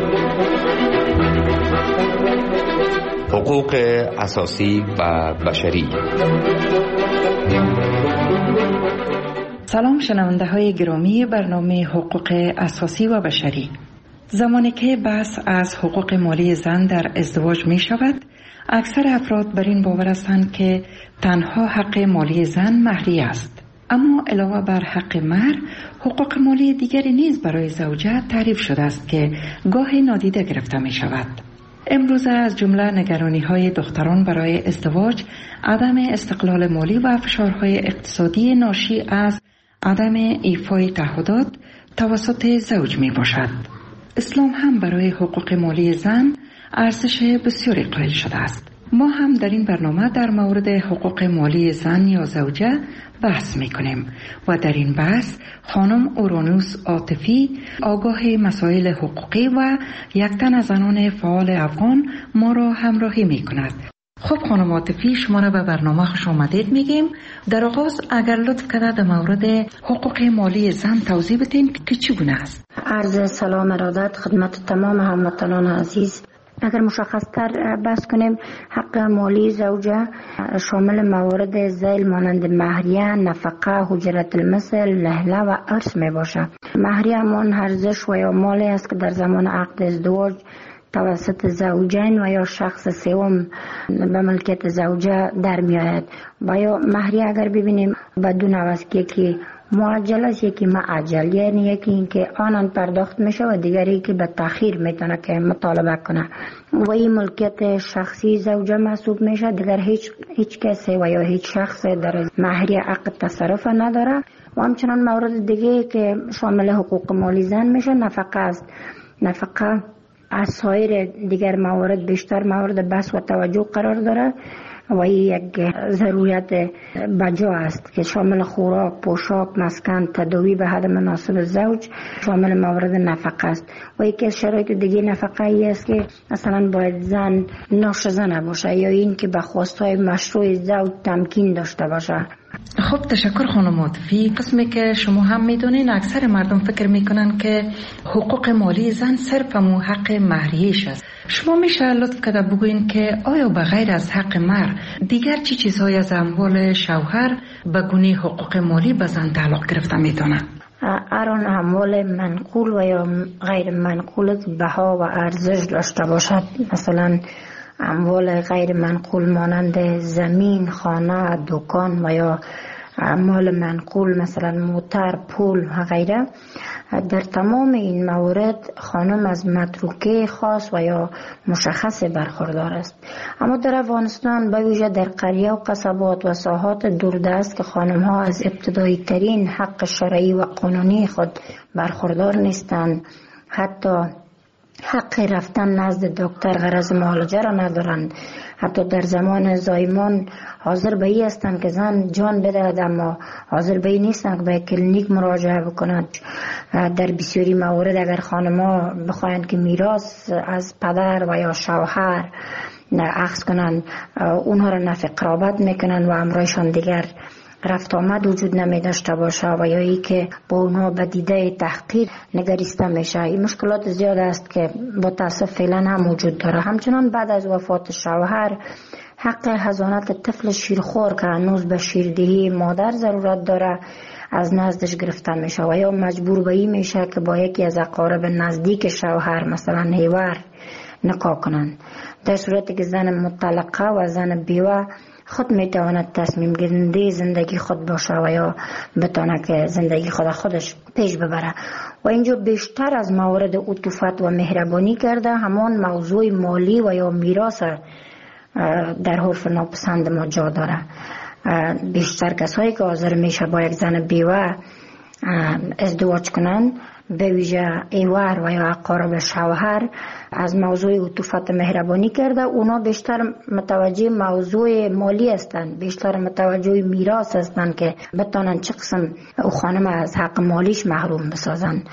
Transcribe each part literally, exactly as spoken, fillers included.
حقوق اساسی و بشری. سلام شنونده های گرامی برنامه حقوق اساسی و بشری. زمانی که بحث از حقوق مالی زن در ازدواج می شود، اکثر افراد بر این باور هستند که تنها حق مالی زن مهریه است. اما علاوه بر حق مهر، حقوق مالی دیگری نیز برای زوجه تعریف شده است که گاهی نادیده گرفته می شود. امروزه از جمله نگرانی های دختران برای ازدواج، عدم استقلال مالی و فشارهای اقتصادی ناشی از عدم ایفای تعهدات توسط زوج می باشد. اسلام هم برای حقوق مالی زن ارزش بسیاری قائل شده است. ما هم در این برنامه در مورد حقوق مالی زن یا زوجه بحث می کنیم و در این بحث خانم اورانوس عاطفی، آگاه مسائل حقوقی و یک تن از زنان فعال افغان ما را همراهی می کند. خب خانم عاطفی، شما را به برنامه خوش آمدید میگیم. در آغاز اگر لطف کنید در مورد حقوق مالی زن توضیح بدین که چگونه است. عرض سلام ارادت خدمت تمام هموطنان عزیز. اگر مشخص تر بحث کنیم، حق مالی زوجه شامل موارد ذیل مانند مهریه، نفقه، حجرت المثل، لهله و ارث می باشه. مهریه همان ارزش و یا مالی است که در زمان عقد ازدواج توسط زوجین و یا شخص سوم به ملکیت زوجه در می آید. و یا مهریه اگر ببینیم بدون عوض که یکی معجل است، یکی معجل، یعنی یکی این که آنان پرداخت میشه و دیگری که به تأخیر میتونه که مطالبه کنه و این ملکیت شخصی زوجه محسوب میشه. دیگر هیچ هیچ کسی و یا هیچ شخص در مهریه عقد تصرف نداره. و همچنان مورد دیگه که شامل حقوق مالی زن میشه نفقه است. نفقه از سایر دیگر موارد بیشتر مورد بحث و توجه قرار داره و یک ضرورت بجا است که شامل خوراک، پوشاک، مسکن، تداوی به حد مناسب زوج شامل موارد نفقه است. و یکی از شرایط دیگه نفقه ای است که مثلا باید زن ناشزه نباشه یا این که به خواستهای مشروع زوج تمکین داشته باشه. خب تشکر خانم عاطفی. قسمی که شما هم میدونین اکثر مردم فکر میکنن که حقوق مالی زن صرف همون حق مهریه‌اش است. شما میشه لطف کرده بگوین که آیا به غیر از حق مهر دیگر چی چیزهای از اموال شوهر به گونه حقوق مالی به زن تعلق گرفته میتونه؟ هر اموال منقول و یا غیر منقول بها و ارزش داشته باشد، مثلا اموال غیر منقول مانند زمین، خانه، دکان و یا اموال منقول مثلا موتر، پول و غیره، در تمام این موارد خانم از متروکه خاص و یا مشخص برخوردار است. اما در افغانستان به ویژه در قریه و قصبات و ساحات دوردست که خانم ها از ابتدایی ترین حق شرعی و قانونی خود برخوردار نیستند، حتی حق رفتن نزد دکتر غرض معالجه را ندارند، حتی در زمان زایمان حاضر به این هستند که زن جان بدهد اما حاضر به این نیستند که به کلینیک مراجعه بکنند. در بسیاری موارد اگر خانم‌ها بخواهند که میراث از پدر و یا شوهر اخذ کنند، اونها را نفی قرابت میکنند و امرایشان دیگر رفت آمد وجود نمی داشته باشه و یا ای که با اونها به دیده تحقیر نگریسته میشه. این مشکلات زیاد است که با تاسف فعلا هم وجود داره. همچنان بعد از وفات شوهر حق حضانت طفل شیرخوار که هنوز به شیردهی مادر ضرورت داره از نزدش گرفته میشه و یا مجبور به این میشه که با یکی از اقارب نزدیک شوهر مثلا هیور نکاح کنند. در صورتی که زن مطلقه و زن بیوه خود میتواند تصمیم گیرنده زندگی خود باشه و یا بتونه که زندگی خود خودش پیش ببره. و اینجا بیشتر از موارد عطوفت و مهربانی کرده همان موضوع مالی و یا میراث در حرف ناپسند ما جا داره. بیشتر کسایی که حاضر میشه با یک زن بیوه ازدواج کنن، به ویژه ایوار و یا اقارب شوهر، از موضوع عطوفت مهربانی کرده. اونا بیشتر متوجه موضوع مالی هستند، بیشتر متوجه میراث هستند که بتانن چه قسم او خانم از حق مالیش محروم بسازن.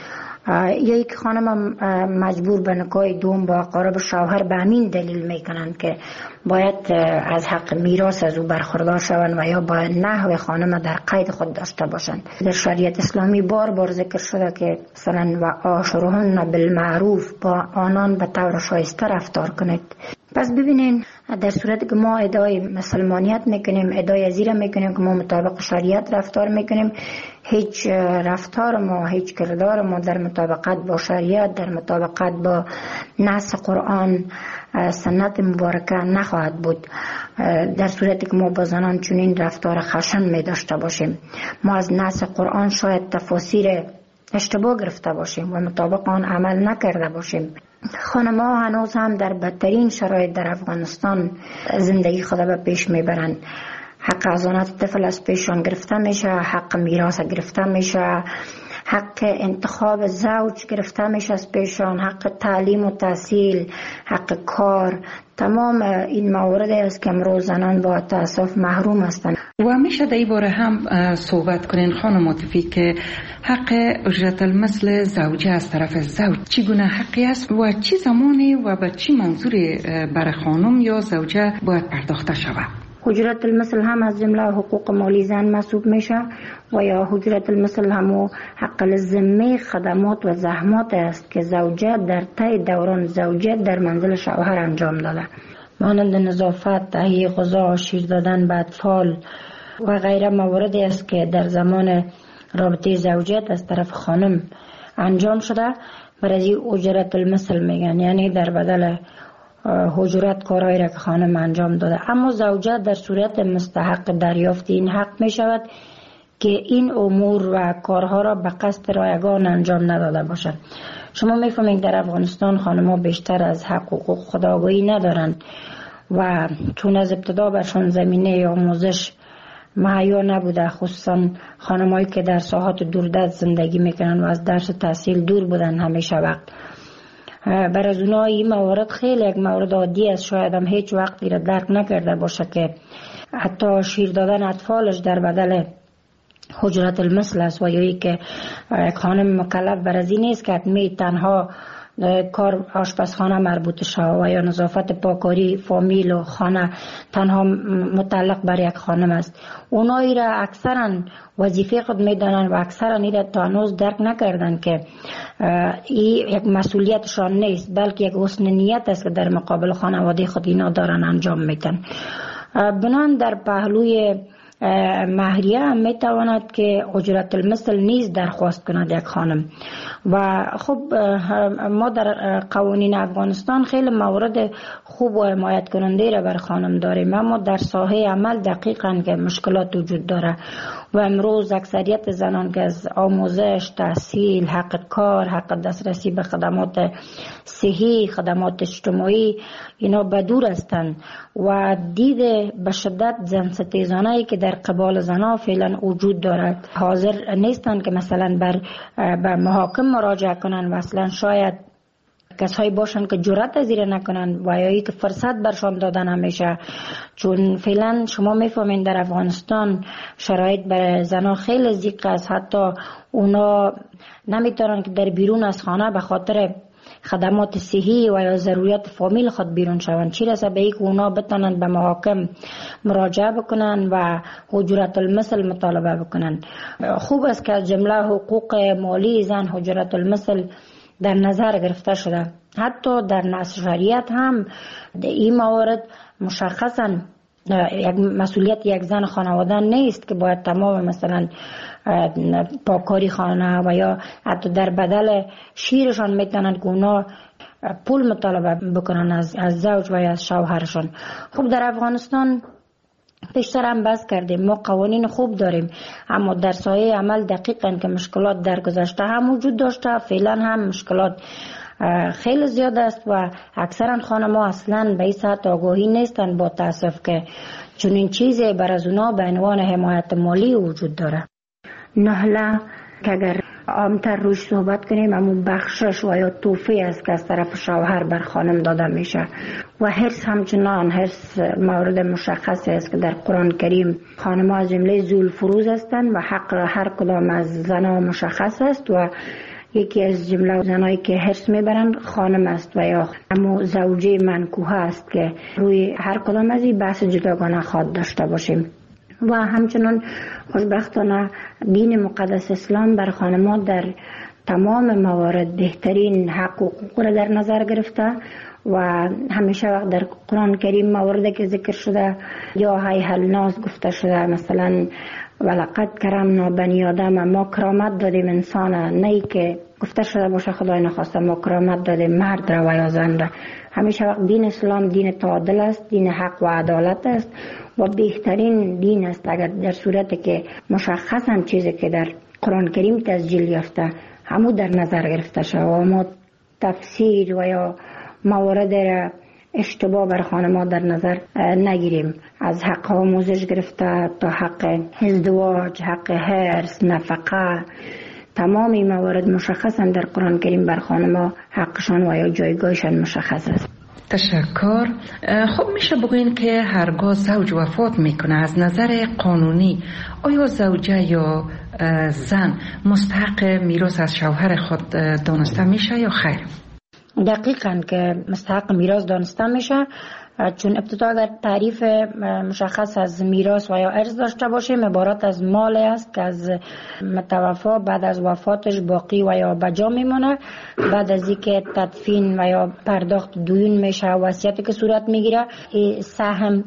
یا یک خانم مجبور به نکاح دوم با اقارب شوهر به همین دلیل میکنند که باید از حق میراث از او برخوردار شوند و یا باید نحو خانم در قید خود داشته باشند. در شریعت اسلامی بار بار ذکر شده که مثلا و عاشرهن بالمعروف، با آنان به طور شایسته رفتار کنید. پس ببینین در صورتی که ما ادعای مسلمانیت میکنیم، ادعای ازیره میکنیم که ما مطابق شریعت رفتار میکنیم، هیچ رفتار ما، هیچ کردار ما در مطابقت با شریعت، در مطابقت با نص قرآن سنت مبارکه نخواهد بود. در صورتی که ما با زنان چنین رفتار خشن می داشته باشیم، ما از نص قرآن شاید تفاسیر اشتباه گرفته باشیم و مطابق آن عمل نکرده باشیم. خانم‌ها هنوز هم در بدترین شرایط در افغانستان زندگی خود به پیش میبرند. حق ازانت طفل از پیشان گرفته میشه، حق میراث گرفته میشه، حق انتخاب زوج گرفته میشه از پیشان، حق تعلیم و تحصیل، حق کار. تمام این موارد است که امروز زنان با تأسف محروم هستند. و میشه در این باره هم صحبت کنین خانم عاطفی که حق اجرت المثل زوجه از طرف زوج چگونه حقی است و چی زمانی و به چی منظوری برای خانم یا زوجه باید پرداخته شود؟ اجرت المثل هم از جمله حقوق مالی زن محسوب میشه و یا اجرت المثل هم حق الذمه خدمات و زحمات است که زوجه در طی دوران زوجیت در منزل شوهر انجام داده، مانند نظافت، تهیه غذا، شیر دادن به اطفال و غیره مواردی است که در زمان رابطه زوجیت از طرف خانم انجام شده. برای اجرت المثل میگن، یعنی در بدل حجرت کارهایی را که خانم انجام داده. اما زوجه در صورت مستحق دریافت این حق می شود که این امور و کارها را به قصد رایگان انجام نداده باشد. شما می فهمید در افغانستان خانم‌ها بیشتر از حق و حقوق خود آگاهی ندارند و چون از ابتدا برشان زمینه آموزش مهیا نبوده، خصوصا خانم‌هایی که در ساحات دوردست زندگی میکنن و از درس تحصیل دور بودن همیشه وقت. بر از اونها این موارد خیلی یک مورد عادی است، شاید هم هیچ وقتی را درک نکرده باشه که حتی شیر دادن اطفالش در بدل حجرت المثل است و یا ای که خانم مکلف بر از این نیست که می تنها کار آشپزخانه مربوط شود و یا نظافت پاکاری فامیل و خانه تنها متعلق بر یک خانم است. اونایی را اکثرا وظیفه خود میدانند و اکثرا این را تا هنوز درک نکردند که این یک مسئولیتشان نیست، بلکه یک حسن نیت است که در مقابل خانواده خود اینا دارن انجام میدن. بنان در پهلوی مهریه هم میتواند که اجرت المثل نیز درخواست کند یک خانم. و خب ما در قوانین افغانستان خیلی موارد خوب و حمایت کننده را بر خانم داریم، اما در ساحه عمل دقیقاً که مشکلات وجود داره و امروز اکثریت زنان که از آموزش، تحصیل، حق کار، حق دسترسی به خدمات صحی، خدمات اجتماعی اینا بدور هستند و دید به شدت زن ستیزانه‌ای که در قبال زنها فعلا وجود دارد حاضر نیستند که مثلا بر به محاکم مراجعه کنند و اصلا شاید کسایی باشند که جرأت از این نکنند و یا ای که فرصت برشان دادن همیشه. چون فعلا شما میفهمین در افغانستان شرایط برای زنها خیلی ضیق است، حتی اونا نمیتونن که در بیرون از خانه به خاطر خدمات صحی و یا ضروریات فامیل خود بیرون شوند، چی رسه به اینکه اونا بتونن به محاکم مراجعه بکنن و حجرت المثل مطالبه بکنن. خوب است که از جمله حقوق مالی زن حجرت المثل در نظر گرفته شده. حتی در نص شریعت هم این موارد مشخصا یک مسئولیت یک زن خانواده نیست که باید تمام مثلا پاکاری خانه و یا حتی در بدل شیرشان میتونند که اونا پول مطالبه بکنن از, از زوج و یا از شوهرشان. خب در افغانستان پیشتر هم بحث کردیم، ما قوانین خوب داریم اما در سایه عمل دقیقاً که مشکلات در گذشته هم وجود داشته، فعلا هم مشکلات خیلی زیاد است و اکثرا خانم‌ها اصلا به این سطح آگاهی نیستند با تاسف که چنین چیزی بر از اونا به عنوان حمایت مالی وجود داره. نهله که اگر عامتر روش صحبت کنیم اما بخشش و یا توفی است که از طرف شوهر بر خانم داده میشه و حرص همچنان حرص مورد مشخصی است که در قرآن کریم خانم‌ها از جمله ذوالفروز هستند و حق هر کدام از زنها مشخص است و یکی از جمله زنایی که حرص میبرن خانم است و یا همو زوجه منکوه است که روی هر کدام از این بحث جداگانه خواهد داشته باشیم. و همچنان خوشبختانه دین مقدس اسلام بر خانم‌ها در تمام موارد بهترین حق و حقوق را در نظر گرفته و همیشه وقت در قرآن کریم مواردی که ذکر شده یا هی الناس گفته شده، مثلا ولقد کرمنا بنی آدم، ما کرامت دادیم انسان، نه ای که گفته شده باشه خدای نخواسته ما کرامت دادیم مرد را و یا زن را. همیشه وقت دین اسلام دین تعادل است، دین حق و عدالت است و بهترین دین است. اگر در صورتی که مشخصا چیزی که در قرآن کریم تسجیل یافته همو در نظر گرفته شد و ما تفسیر و یا موارد را اشتباه بر خانم‌ها در نظر نگیریم، از حق آموزش گرفته تا حق ازدواج، حق حرص، نفقه، تمام این موارد مشخصا در قرآن کریم بر خانم‌ها حقشان و یا جایگاهشان مشخص است. تشکر. خب میشه بگوین که هرگاه زوج وفات میکنه از نظر قانونی آیا زوجه یا زن مستحق میراث از شوهر خود دانسته میشه یا خیر؟ دقیقاً که مستحق میراث دانسته میشه، چون ابتدا در تعریف مشخص از میراث و یا ارث داشته باشیم عبارت از مال است که از متوفا بعد از وفاتش باقی و یا بجا میمونه، بعد از اینکه تدفین و یا پرداخت دیون میشه، وصیتی که صورت میگیره، سهم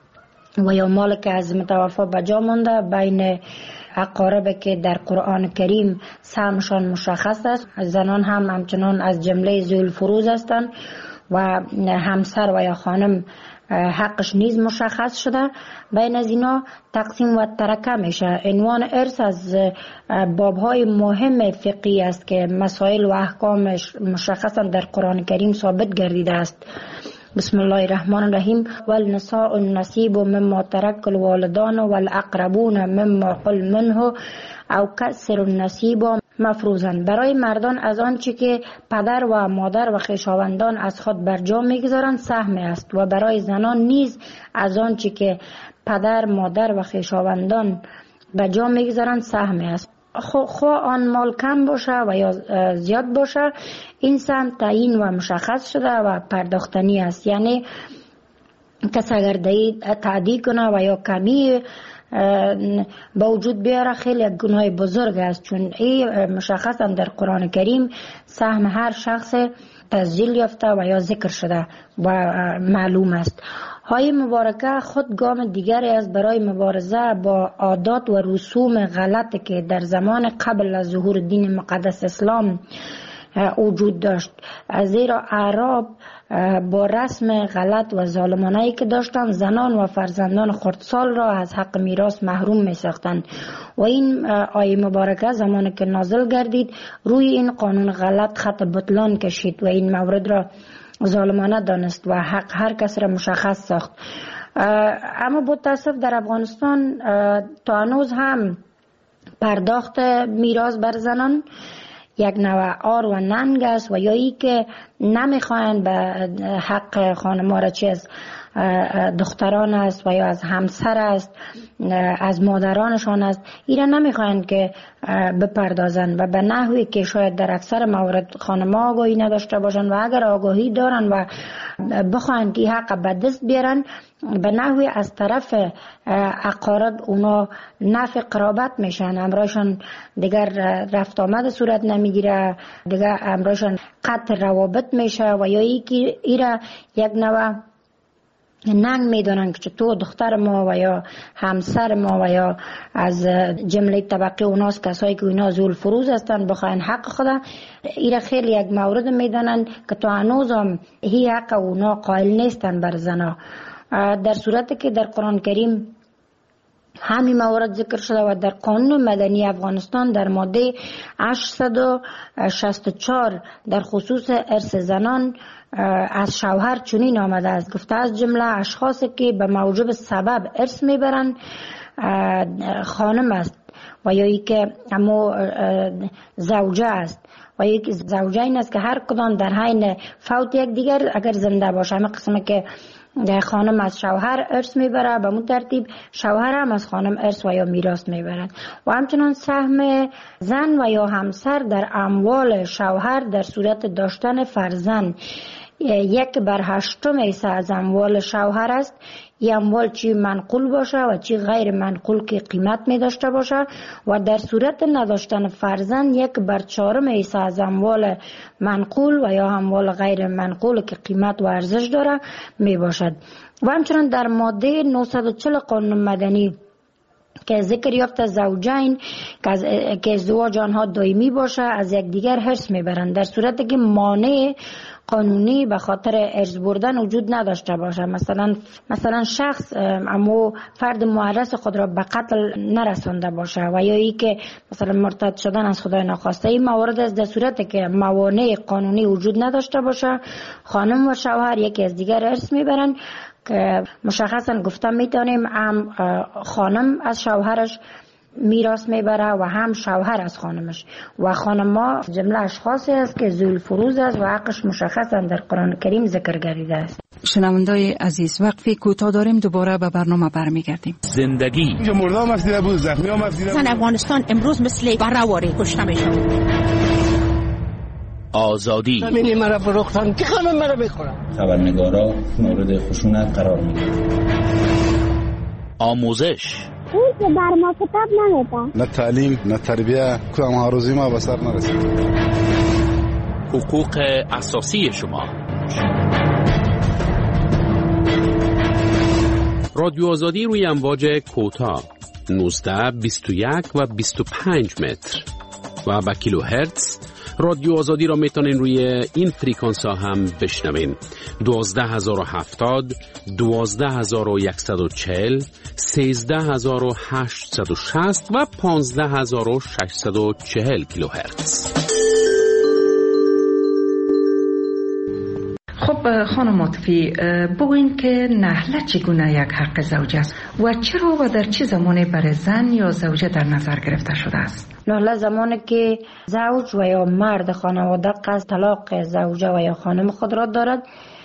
و یا مال که از متوفا بجا مونده بین اقارب که در قرآن کریم سهمشان مشخص است. زنان هم همچنان از جمله ذوی الفروض هستند و همسر و یا خانم حقش نیز مشخص شده. بین از اینا تقسیم و ترکه میشه. عنوان ارث از بابهای مهم فقهی است که مسائل و احکامش مشخصا در قرآن کریم ثابت گردیده است. بسم الله الرحمن الرحیم والنساء النصیب مما ترک الوالدان والاقربون مما قل منه او کسر النصیب مفروضا. برای مردان از آنچه که پدر و مادر و خویشاوندان از خود برجا میگذارند سهم است و برای زنان نیز از آنچه که پدر مادر و خویشاوندان برجا میگذارند سهم است. خواه آن مال کم باشه و یا زیاد باشه این سهم تعیین و مشخص شده و پرداختنی است. یعنی کس اگر تعدی کنه و یا کمی با وجود بیاره خیلی یک گناه بزرگ است، چون این مشخصا در قرآن کریم سهم هر شخص تسجیل یافته و یا ذکر شده و معلوم است. های مبارکه خود گام دیگری است برای مبارزه با عادات و رسوم غلط که در زمان قبل از ظهور دین مقدس اسلام وجود داشت، زیرا اعراب با رسم غلط و ظالمانه‌ای که داشتند زنان و فرزندان خردسال را از حق میراث محروم می ساختند و این آیه مبارکه زمانی که نازل گردید روی این قانون غلط خط بطلان کشید و این مورد را ظالمانه دانست و حق هر کس را مشخص ساخت. اما با تاسف در افغانستان تا هنوز هم پرداخت میراث بر زنان یک نوع آر و ننگ است و یا ای که نمیخواین به حق خانم‌ها را چه از دختران است و یا از همسر است از مادرانشان است اینا نمیخواین که بپردازن و به نحوی که شاید در اکثر موارد خانم‌ها آگاهی نداشته باشن و اگر آگاهی دارن و بخواین که حق به دست بیارن به نحوی از طرف اقارب اونا نفع قرابت میشن، امرایشان دیگر رفت آمد صورت نمیگیره، دیگر امرایشان قطع روابط میشه و یا ای که ایره یک نوع ننگ میدونن که تو دختر ما و یا همسر ما و یا از جمله طبقه اوناست کسایی که اونا ذو الفروض هستن بخواین حق خدا ایره خیلی یک مورد میدونن که تو هنوز هم هی حق اونا قائل نیستن بر زنا، در صورتی که در قرآن کریم همین موارد ذکر شده و در قانون مدنی افغانستان در ماده هشتصد و شصت و چهار در خصوص ارث زنان از شوهر چنین آمده است، گفته از جمله اشخاصی که به موجب سبب ارث میبرند خانم است و یا ای که امو زوجه است و یک زوجه این است که هر کدام در حین فوت یک دیگر اگر زنده باشه، همه قسمه که خانم از شوهر ارث میبره، به اون ترتیب شوهر هم از خانم ارث و یا میراث میبرند. و همچنان سهم زن و یا همسر در اموال شوهر در صورت داشتن فرزند یک بر هشتم حصه از اموال شوهر است. این اموال چی منقول باشه و چی غیر منقول که قیمت می داشته باشه، و در صورت نداشتن فرزند یک بر چهارم حصه از اموال منقول و یا اموال غیر منقول که قیمت و ارزش داره می باشد. و همچنان در ماده نهصد و چهل قانون مدنی که ذکر یافته زوجین که ازدواج آنها دائمی باشه از یکدیگر حرص میبرند در صورتی که مانع قانونی به خاطر ارث بردن وجود نداشته باشه. مثلا مثلا شخص اما فرد معرض خود را به قتل نرسانده باشه و یا ای که مثلا مرتد شدن از خدای ناخواسته. این موارد است در صورتی که موانع قانونی وجود نداشته باشه خانم و شوهر یکی از دیگر ارث میبرند که مشخصا گفتم میتونیم هم خانم از شوهرش میراث میبره و هم شوهر از خانمش. و خانم‌ها جمله اشخاصی است که ذوی الفروض است و حقش مشخصا در قرآن کریم ذکر گردیده است. شنوندای عزیز وقفی کوتاه داریم، دوباره به برنامه برمیگردیم. زندگی اینجا مردم مسیده بود، زخمی هم مسیده بود. افغانستان امروز مثل برآوری کشته میشه. آزادی زمینی مرا فروختن که خانم مرا بخورن. خبرنگارا مورد خشونت قرار میگیرن. آموزش اون که بر ما کتاب نمیدن، نه تعلیم نه تربیه، که هم روزی ما به سر نرسید. حقوق اساسی شما. رادیو آزادی روی امواج کوتاه نوزده، بیست و یک و بیست و پنج متر و با کیلو هرتز. رادیو آزادی را میتونین روی این فریکانس ها هم بشنوین: دوازده هزار و هفتاد، دوازده هزار و صد و چهل، سیزده هزار و هشتصد و شصت و پانزده هزار و ششصد و چهل کیلو هرتز. خب خانم عاطفی، بگوین که نحله چگونه یک حق زوجه است و چرا و در چه زمانی برای زن یا زوجه در نظر گرفته شده است؟ نحله زمانی که زوج و یا مرد خانواده قصد طلاق زوجه و یا خانم خود را دارد،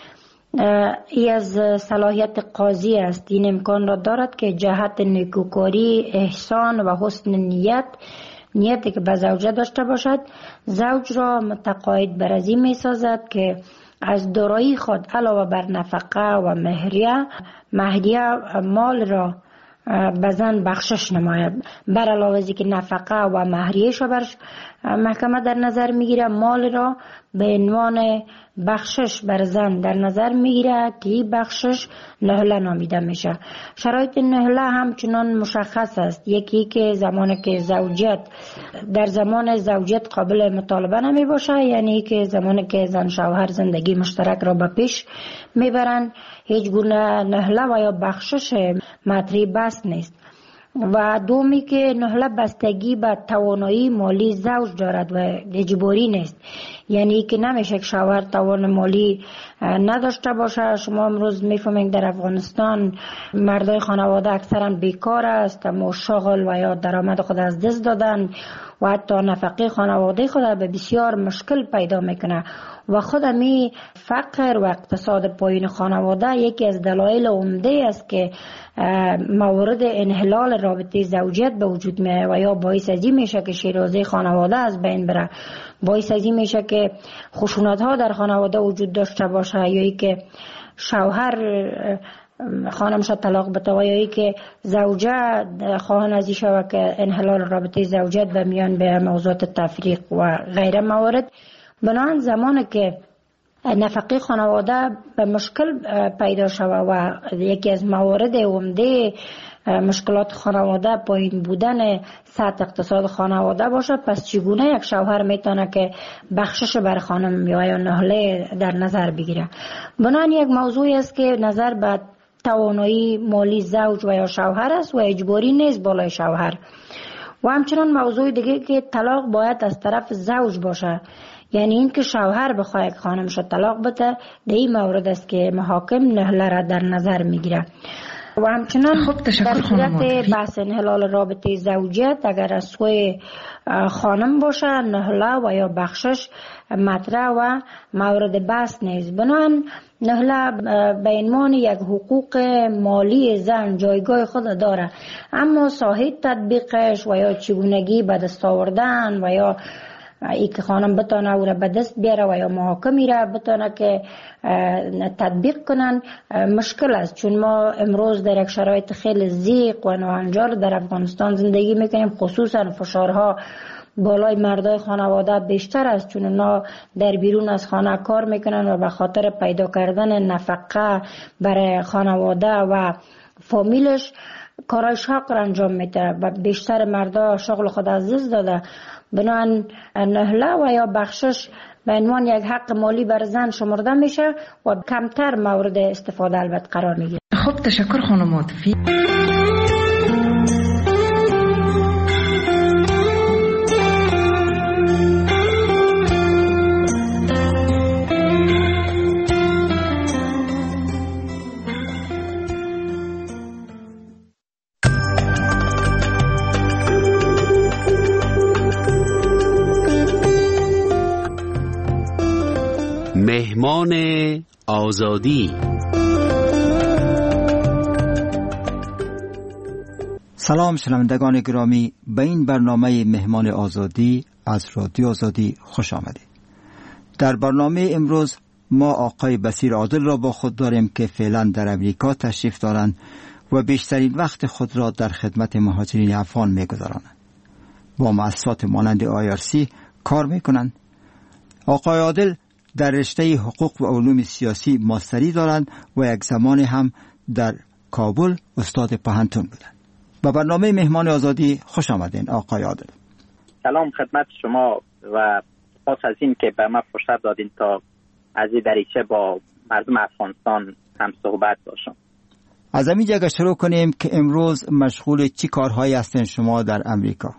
ای از صلاحیت قاضی است. این امکان را دارد که جهت نیکوکاری، احسان و حسن نیت نیتی که به زوجه داشته باشد زوج را متقاعد بر از این می سازد که از دارایی خود علاوه بر نفقه و مهریه مهریه مال را به زن بخشش نماید. بر علاوه از که نفقه و مهریه‌اش را بر محکمه در نظر میگیره، مال را به عنوان بخشش بر زن در نظر میگیره که این بخشش نهله نامیده میشه. شرایط نهله همچنان مشخص است. یکی که زمانی که زوجیت در زمان زوجیت قابل مطالبه نمی باشه، یعنی که زمانی که زن شوهر زندگی مشترک را به پیش میبرند هیچ گونه نهله و یا بخشش مطرح بس نیست. و دومی که نهله بستگی به توانایی مالی زوج دارد و اجباری نیست، یعنی که نمیشه که شوهر توان مالی نداشته باشه. شما امروز میفهمید در افغانستان مردای خانواده اکثرا بیکار است، اما شغل و یا درآمد خود از دست دادن و حتی نفقه خانواده خود به بسیار مشکل پیدا میکنه. و خود می فقر و اقتصاد پایین خانواده یکی از دلایل عمده است که موارد انحلال رابطه زوجیت به وجود میاد و یا باعث ازی میشه که شیرازه خانواده از بین بره، باعث ازی میشه که خشونت ها در خانواده وجود داشته باشه، یا ای که شوهر خانمش طلاق بده و یا ای که زوجه خواهان ازی شود که انحلال رابطه زوجیت به میان به موضوعات تفریق و غیره موارد. بنابراین زمانی که نفقه خانواده به مشکل پیدا شود و یکی از موارد عمده مشکلات خانواده پایین بودن سطح اقتصاد خانواده باشه، پس چگونه یک شوهر میتونه که بخشش بر خانم یا نهله در نظر بگیره؟ بنابراین یک موضوعی است که نظر به توانایی مالی زوج و یا شوهر است و اجباری نیست بالای شوهر. و همچنان موضوع دیگه که طلاق باید از طرف زوج باشه، یعنی این که شوهر بخواه یک خانمش طلاق بده، در این مورد است که محاکم نهله را در نظر میگیره. و همچنان خب در صورت بحث انحلال رابطه زوجیت اگر از سوی خانم باشه نهله و یا بخشش مطرح و مورد بحث نیست. بنابراین نهله به عنوان یک حقوق مالی زن جایگاه خود داره، اما ساحه تطبیقش و یا چگونگی به دست آوردن و یا ای که خانم بتانه او را به دست بیاره و یا محاکمی را بتانه که تطبیق کنن مشکل است، چون ما امروز در یک شرایط خیلی ضیق و ناهنجار در افغانستان زندگی میکنیم. خصوصا فشارها بالای مردای خانواده بیشتر است، چون اونا در بیرون از خانه کار میکنن و به خاطر پیدا کردن نفقه برای خانواده و فامیلش کارای شاق را انجام میده و بیشتر مردا شغل خود از دست داده. بنابراین نهله و یا بخشش به عنوان یک حق مالی بر زن شمرده میشه و کمتر مورد استفاده البته قرار میگیره. خب تشکر خانم عاطفی. مهمان آزادی. سلام شنوندگان گرامی، به این برنامه مهمان آزادی از رادیو آزادی خوش آمدید. در برنامه امروز ما آقای بصیر عادل را با خود داریم که فعلا در امریکا تشریف دارند و بیشترین وقت خود را در خدمت مهاجرین افغان می‌گذرانند. با مؤسسات مانند آی آر سی کار می‌کنند. آقای عادل در رشته حقوق و علوم سیاسی ماستری دارند و یک زمان هم در کابل استاد پوهنتون بودند. با برنامه مهمان آزادی خوش آمدین آقای عادل. سلام خدمت شما و خاص از این که به ما فرصت دادین تا از این دریچه با مردم افغانستان هم صحبت باشم. از همین جگه شروع کنیم که امروز مشغول چی کارهایی هستین شما در امریکا؟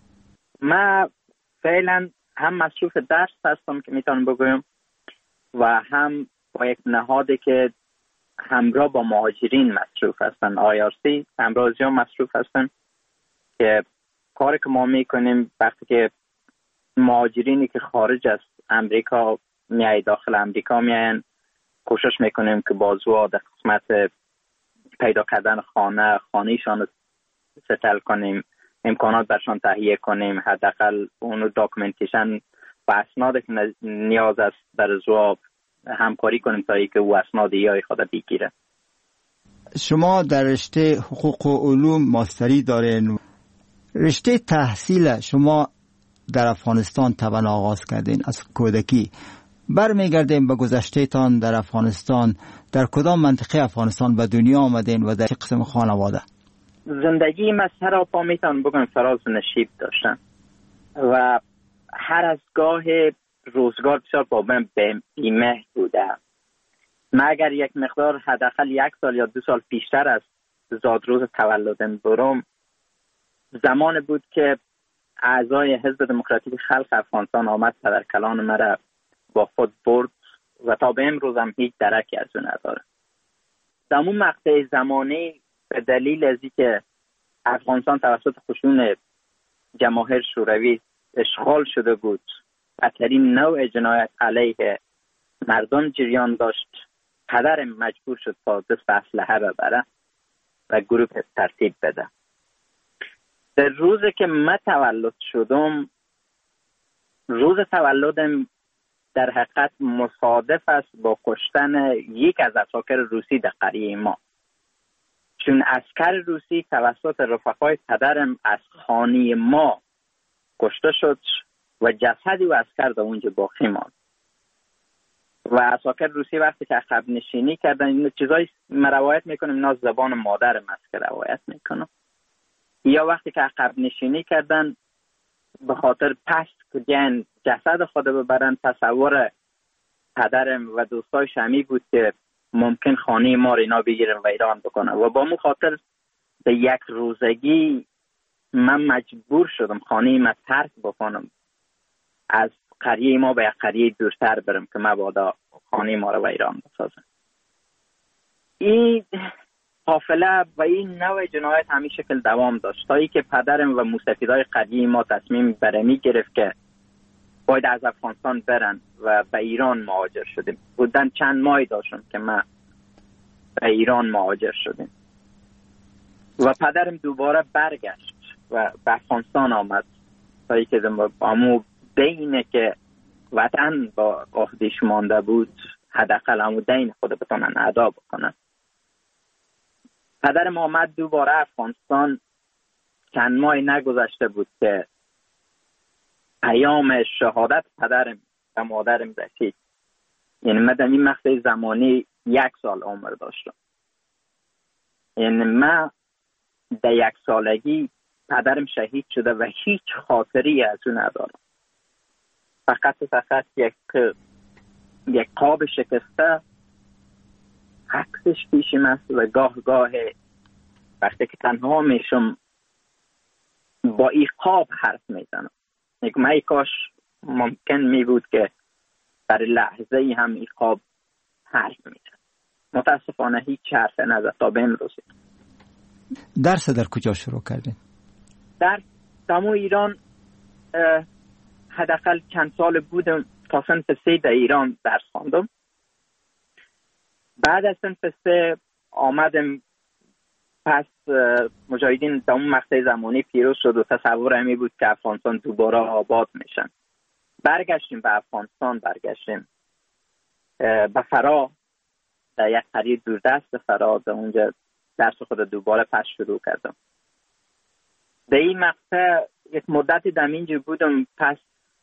من فعلا هم مصروف درس هستم که میتونم بگویم و هم با یک نهادی که همراه با مهاجرین مصروف هستن، آی آر سی همراه زیاد مصروف هستن که کاری که ما میکنیم وقتی که مهاجرینی که خارج از امریکا میای داخل امریکا میاین کوشش میکنیم که بازو در قسمت پیدا کردن خانه خانهشان ستل کنیم، امکانات برشان تهیه کنیم، حداقل اونو داکومنتیشن و اسنادی که نیاز است در زواب همکاری کنیم تا اینکه او اسناد یای خود بگیره. شما در رشته حقوق و علوم ماستری دارین. رشته تحصیل شما در افغانستان طبعا آغاز کردین از کودکی. برمیگردیم به گذشته تان در افغانستان. در کدام منطقه افغانستان به دنیا آمدین و در چه قسم خانواده؟ زندگی من سراپا میتونم بگم فراز نشیب داشتم و هر از گاه روزگار بسیار با من بیمه بوده. من اگر یک مقدار حداقل یک سال یا دو سال پیشتر از زادروز تولدم برم، زمان بود که اعضای حزب دموکراتیک خلق افغانستان آمد در کلان مرا با خود برد و تا به امروز هم هیچ درکی از اون نداره. در اون مقطع زمانی به دلیل از اینکه افغانستان توسط خشون جماهیر شوروی اشغال شده بود، بدترین نوع جنایت علیه مردم جریان داشت، پدرم مجبور شد تا دست اسلحه ببره و گروه ترتیب بده. در روزی که من تولد شدم، روز تولدم در حقیقت مصادف است با کشتن یک از عساکر روسی در قریه ما، چون عسکر روسی توسط رفقای پدرم از خانه ما کشته شد و جسدی و عسکر در اونجا باقی ماند. و عساکر روسی وقتی که عقب نشینی کردن، این چیزایی ما روایت میکنم، اینا زبان مادرم است که روایت میکنم، یا وقتی که عقب نشینی کردن به خاطر پست کردن جسد خود ببرن، تصور پدرم و دوستای شمی بود که ممکن خانه ما رو اینا بگیرن و ایران بکنن و با مو خاطر به یک روزگی من مجبور شدم خانه ما ترک بکنم، از قریه ما به یک قریه دورتر برم که مبادا خانه ما رو و ایران بسازم. این قافله و این نوع جنایت همین شکل دوام داشت تا ای که پدرم و موسفیدای قدیم ما تصمیم برمی گرفت که باید از افغانستان برن و به ایران مهاجر شدیم. بودن چند ماهی داشتم که ما به ایران مهاجر شدیم و پدرم دوباره برگشت و به افغانستان آمد تا ای که امو دینه که وطن با عهدش مانده بود حداقل امو دین خود بتونن ادا بکنن. پدرم آمد دوباره افغانستان. چند ماهی نگذشته بود که پیام شهادت پدرم و مادرم رسید. یعنی من در این مقطع زمانی یک سال عمر داشتم. یعنی من در یک سالگی پدرم شهید شده و هیچ خاطری از اون ندارم. فقط فقط یک یک قاب شکسته عکسش پیشم است و گاه گاه وقتی که تنها میشم با این قاب حرف میزنم. یک من کاش ممکن می بود که در لحظه ای هم این قاب حرف میزن. متاسفانه هیچ حرف نزد تا به امروز. درس در کجا شروع کردین؟ در تمام ایران حداقل چند سال بودم تا صنف سه در ایران درس خواندم. بعد از صنف سه آمدم پس مجاهدین در اون مقطع زمانی پیروز شد و تصور همی بود که افغانستان دوباره آباد میشن. برگشتیم به افغانستان، برگشتیم به فرا، در یک قریه دوردست فرا، در اونجا درس خود دوباره پس شروع کردم. در این مقطع یک مدتی در اینجا بودم. پس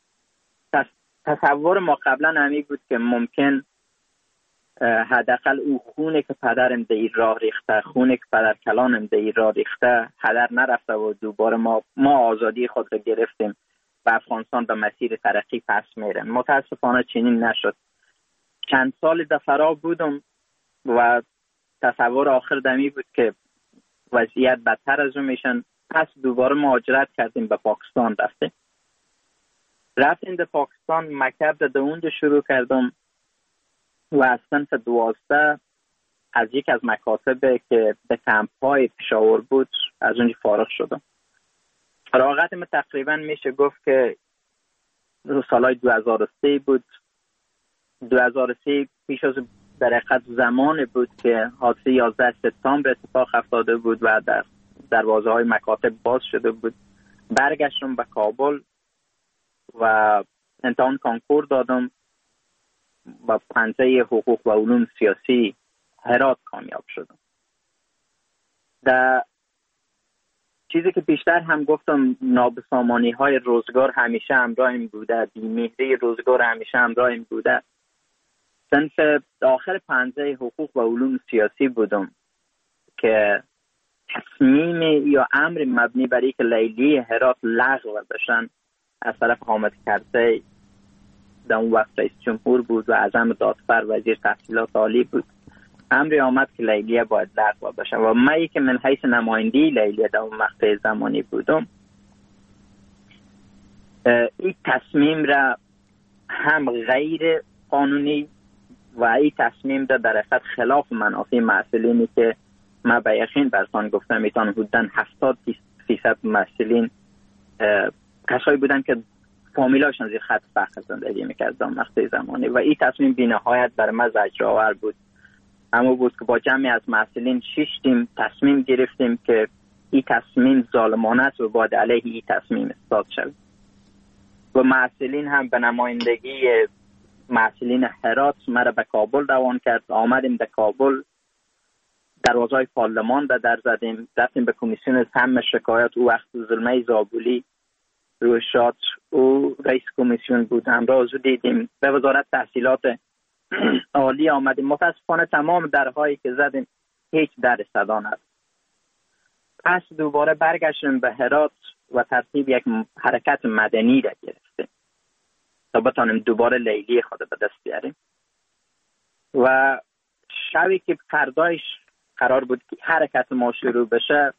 تصور ما قبلا همی بود که ممکن حداقل او خونه که پدرم در این راه ریخته، خونه که پدر کلانم در این راه ریخته هدر نرفته و دوباره ما ما آزادی خود را گرفتیم و افغانستان به مسیر ترقی پس میرن. متاسفانه چنین نشد. چند سال در فرا بودم و تصور آخر دمی بود که وضعیت بدتر از اون میشن. پس دوباره مهاجرت کردیم به پاکستان. رفتیم رفتیم در پاکستان، مکتب در اونجا شروع کردم و از صنف دوازده از یک از مکاتب که به کمپ‌های پشاور بود از اونجا فارغ شدم. فراغت من تقریبا میشه گفت که سالهای دو هزار و سه بود. دو هزار و سه پیش از در حقیقت زمان بود که حادثه یازده سپتامبر اتفاق افتاده بود و در دروازه های مکاتب باز شده بود. برگشتم به کابل و امتحان کانکور دادم و پنجه حقوق و علوم سیاسی هرات کامیاب شدم. در چیزی که بیشتر هم گفتم نابسامانی های روزگار همیشه همراهیم بوده، بی‌مهری روزگار همیشه همراهیم بوده. صنف آخر پنجه حقوق و علوم سیاسی بودم که تصمیم یا امر مبنی بر اینکه لیلی هرات لغو بشن از طرف حامد کرزی در اون وقت رئیس جمهور بود و اعظم دادفر وزیر تحصیلات عالی بود. امری آمد که لیلیه باید لغو بشه و من که من حیث نمایندی لیلیه در اون مقطع زمانی بودم این تصمیم را هم غیر قانونی و این تصمیم را در حقیقت خلاف منافع مسئولینی که من به یقین برسان گفتم ایتان حدوداً هفتاد فیصد مسئولین کسایی بودن که فامیلاشون زیر خط فقر زندگی میکرد در مقطع زمانی و این تصمیم بی‌نهایت برای من زجرآور بود. اما بود که با جمعی از مسئولین شیشتیم تصمیم گرفتیم که این تصمیم ظالمانه است و باید علیه این تصمیم اثبات شد و مسئولین هم به نمایندگی مسئولین هرات مرا به کابل روان کرد. آمدیم در کابل، دروازهای پارلمان را در زدیم، رفتیم به کمیسیون سم شکایت. او وقت زلمه زابولی روی شاد او رئیس کمیسیون بود، همراه او دیدیم. به وزارت تحصیلات عالی آمدیم. متاسفانه تمام درهایی که زدیم هیچ در صدا نداد. پس دوباره برگشتیم به هرات و ترتیب یک حرکت مدنی را گرفتیم تا بتانیم دوباره لیلی خود به دست بیاریم. و شبی که فردایش قرار بود که حرکت ما شروع بشه،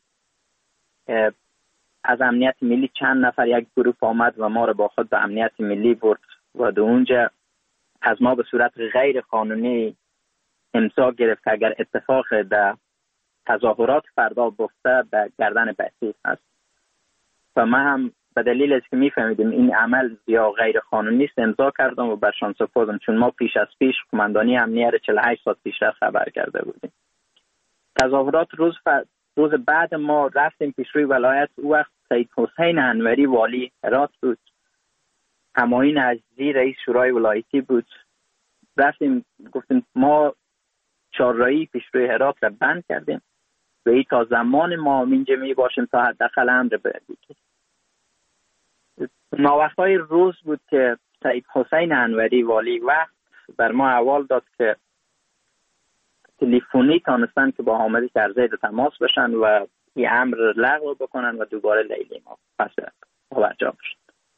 از امنیت ملی چند نفر یک گروه آمد و ما رو با خود به امنیت ملی برد و در اونجا از ما به صورت غیر قانونی امضا گرفت که اگر اتفاق در تظاهرات فردا گفته به گردن بسیج هست و من هم به دلیل از که میفهمیدیم این عمل یا غیر قانونی است امضا کردم و برشان سپردم، چون ما پیش از پیش قماندانی امنیت چهل و هشت ساعت پیشتر خبر کرده بودیم. تظاهرات روز ف... روز بعد ما رفتیم پیش روی ولایت. او وقت سید حسین انوری والی هرات بود، همایون عزیزی رئیس شورای ولایتی بود. رفتیم گفتیم ما چهارراهی پیش روی هرات را بند کردیم و این تا زمان ما اینجا می باشیم تا حداقل امر بگیریم. ناوقتای روز بود که سید حسین انوری والی وقت بر ما احوال داد که تلفنی تانستن که با حامد کرزی تماس بشن و این امر لغو بکنن و دوباره لیلی ما پس توجه بشن.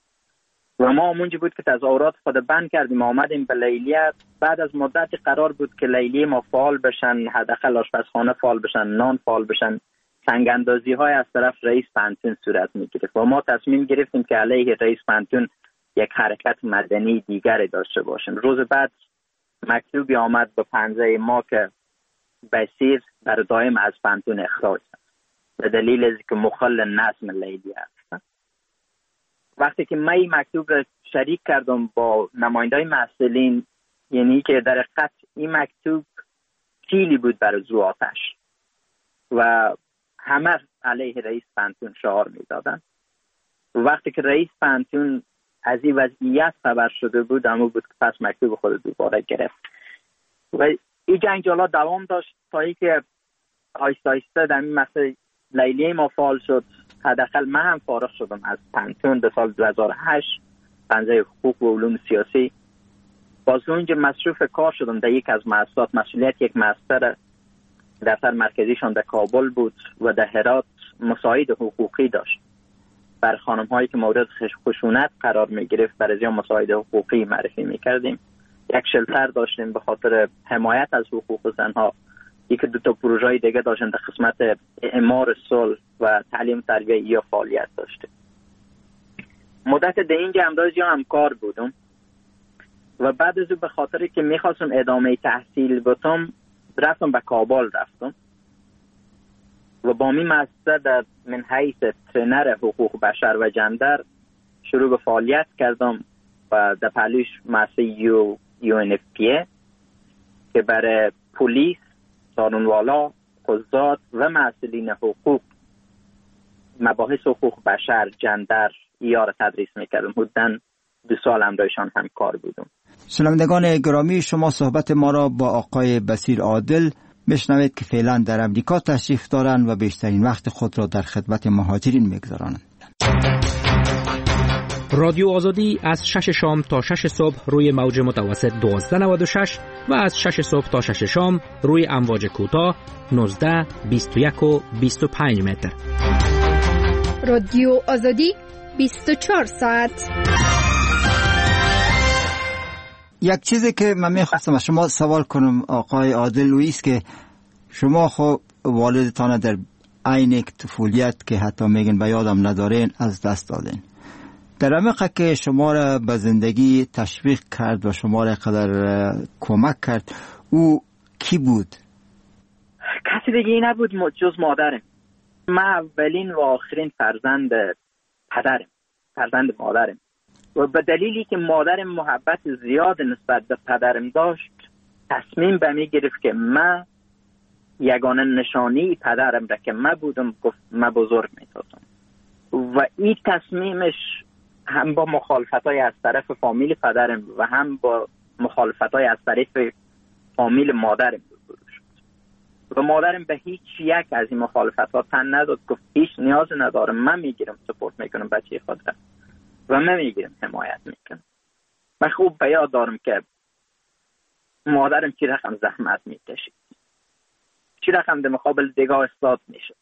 و ما اونجا بود که تظاهرات خود بند کردیم، آمدیم به لیلیه. بعد از مدتی قرار بود که لیلی ما فعال بشن، حداقل آشپزخانه فعال بشن، نان فعال بشن. سنگ اندازی های از طرف رئیس پانتون صورت می گرفت و ما تصمیم گرفتیم که علیه رئیس پانتون یک حرکت مدنی دیگری داشته باشیم. روز بعد مکتوبی آمد به پنجه ما که بسیر در دائم از پانتون اخراج است به دلیل از که مخل نظم لیلی است. وقتی که من این مکتوب را شریک کردم با نمایندای مسئولین، یعنی که در حقیقت این مکتوب کیلی بود برای زو آتش و همه علیه رئیس پانتون شعار می دادن. وقتی که رئیس پانتون از این وضعیت خبر شده بود، اما بود که پس مکتوب خود دوباره گرفت و این جنجالا دوام داشت تا اینکه آیسته آیسته در این مسئله لیلی ما فعال شد. حداقل من هم فارغ شدم از پانتون در سال دو هزار و هشت، پنجه حقوق و علوم سیاسی. باز اونجا مصروف کار شدم در یک از مؤسسات. مسئولیت یک مؤسسه دفتر مرکزیشان در کابل بود و در هرات مساعد حقوقی داشت. بر خانم هایی که مورد خشونت قرار می گرفت برای زیان مساعد حقوقی معرفی می کردیم. یک شلتر داشتیم به خاطر حمایت از حقوق زنها. یک دو تا پروژه دیگه داشتیم در قسمت اعمار صلح و تعلیم تربیه یا فعالیت داشتیم. مدت در اینجا امروزی هم کار بودم و بعد از او به خاطر که میخواستم ادامه تحصیل بتم رفتم به کابل رفتم و با می مؤسسه در من حیث ترینر حقوق بشر و جندر شروع به فعالیت کردم و در پهلوش مؤسسه یو یو ان اف پی که برای پلیس، قانونوالا، قضات و مسئولین حقوق مباحث حقوق بشر، جندر یا را تدریس میکردم. حدوداً دو سال همراهشان هم کار بودم. شنوندگان گرامی، شما صحبت ما را با آقای بصیر عادل میشنوید که فعلا در امریکا تشریف دارند و بیشترین وقت خود را در خدمت مهاجرین میگذرانند. رادیو آزادی از شش شام تا شش صبح روی موج متوسط دوازده نود و شش و از شش صبح تا شش شام روی امواج کوتاه نوزده، بیست و یک و بیست و پنج متر. رادیو آزادی بیست و چهار ساعت. یک چیزی که من میخواستم از شما سوال کنم آقای عادل است که شما خب والدتان در عین طفولیت که حتی میگن به یادم ندارین از دست دادین. در عمقه که شما را به زندگی تشویق کرد و شما را قدر کمک کرد، او کی بود؟ کسی دیگه نبود جز مادرم. من اولین و آخرین فرزند پدرم، فرزند مادرم و به دلیلی که مادرم محبت زیاد نسبت به پدرم داشت تصمیم به می گرفت که من یگانه نشانی پدرم را که من بودم گفت من بزرگ می سازم و این تصمیمش هم با مخالفتای از طرف فامیل پدرم و هم با مخالفتای از طرف فامیل مادرم روبرو شد و مادرم به هیچ یک از این مخالفتات تن نداد. گفت هیچ نیاز ندارم، من میگیرم سپورت میکنم بچه خود را و من میگیرم حمایت میکنم. من خوب به یاد دارم که مادرم چی رقم زحمت میکشید، چی رقم در مقابل دیگه استاد میشد